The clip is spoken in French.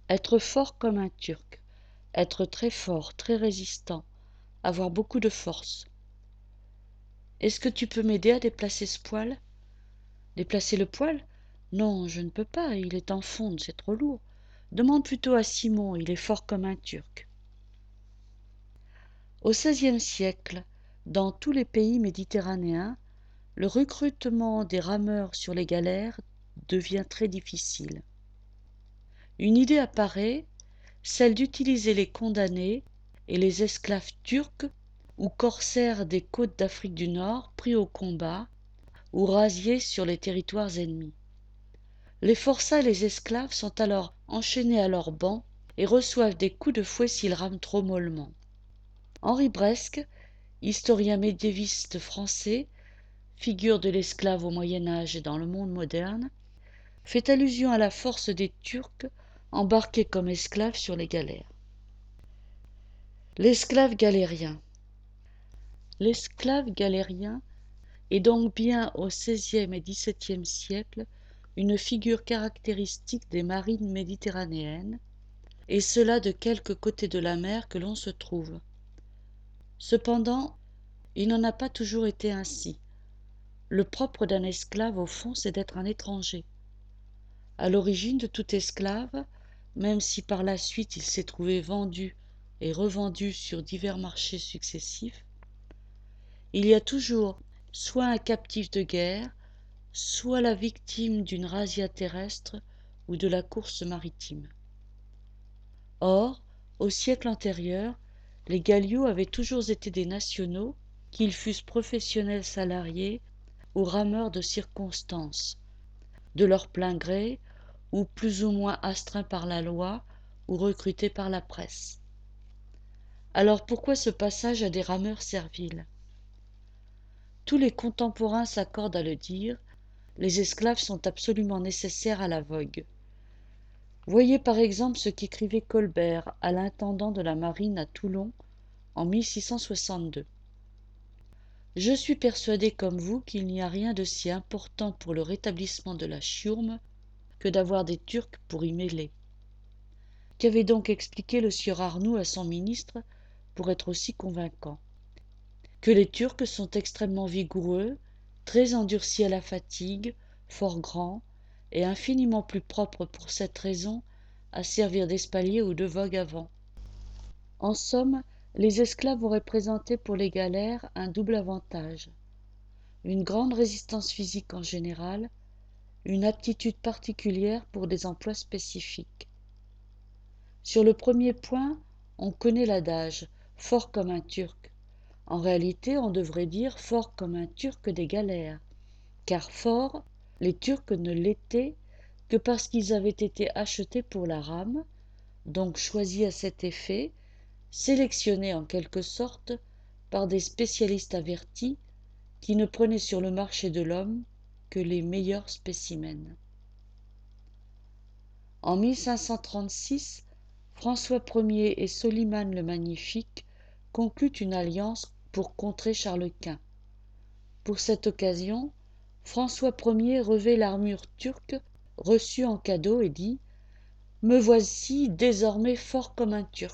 Être fort comme un Turc, être très fort, très résistant, avoir beaucoup de force. Est-ce que tu peux m'aider à déplacer ce poêle? Déplacer le poêle? Non, je ne peux pas, il est en fonte, c'est trop lourd. Demande plutôt à Simon, il est fort comme un Turc. Au XVIe siècle, dans tous les pays méditerranéens, le recrutement des rameurs sur les galères devient très difficile. Une idée apparaît, celle d'utiliser les condamnés et les esclaves turcs ou corsaires des côtes d'Afrique du Nord pris au combat ou rasiés sur les territoires ennemis. Les forçats et les esclaves sont alors enchaînés à leurs bancs et reçoivent des coups de fouet s'ils rament trop mollement. Henri Bresque, historien médiéviste français, figure de l'esclave au Moyen Âge et dans le monde moderne, fait allusion à la force des Turcs embarqués comme esclaves sur les galères. L'esclave galérien. L'esclave galérien est donc bien au XVIe et XVIIe siècle une figure caractéristique des marines méditerranéennes, et cela de quelque côté de la mer que l'on se trouve. Cependant, il n'en a pas toujours été ainsi. Le propre d'un esclave, au fond, c'est d'être un étranger. À l'origine de tout esclave, même si par la suite il s'est trouvé vendu et revendu sur divers marchés successifs, il y a toujours soit un captif de guerre, soit la victime d'une razzia terrestre ou de la course maritime. Or, au siècle antérieur, les galiots avaient toujours été des nationaux, qu'ils fussent professionnels salariés ou rameurs de circonstance, de leur plein gré ou plus ou moins astreints par la loi ou recrutés par la presse. Alors pourquoi ce passage à des rameurs serviles? Tous les contemporains s'accordent à le dire, les esclaves sont absolument nécessaires à la vogue. Voyez par exemple ce qu'écrivait Colbert à l'intendant de la marine à Toulon en 1662. « Je suis persuadé comme vous qu'il n'y a rien de si important pour le rétablissement de la chiourme que d'avoir des Turcs pour y mêler. » Qu'avait donc expliqué le sieur Arnoux à son ministre pour être aussi convaincant? Que les Turcs sont extrêmement vigoureux, très endurcis à la fatigue, fort grands, et infiniment plus propres pour cette raison à servir d'espalier ou de vogue à vent. En somme, les esclaves auraient présenté pour les galères un double avantage: une grande résistance physique en général, une aptitude particulière pour des emplois spécifiques. Sur le premier point, on connaît l'adage « fort comme un Turc ». En réalité, on devrait dire « fort comme un Turc des galères », car forts, les Turcs ne l'étaient que parce qu'ils avaient été achetés pour la rame, donc choisis à cet effet, sélectionnés en quelque sorte par des spécialistes avertis qui ne prenaient sur le marché de l'homme que les meilleurs spécimens. En 1536, François Ier et Soliman le Magnifique concluent une alliance pour contrer Charles Quint. Pour cette occasion, François Ier revêt l'armure turque reçue en cadeau et dit « Me voici désormais fort comme un Turc ».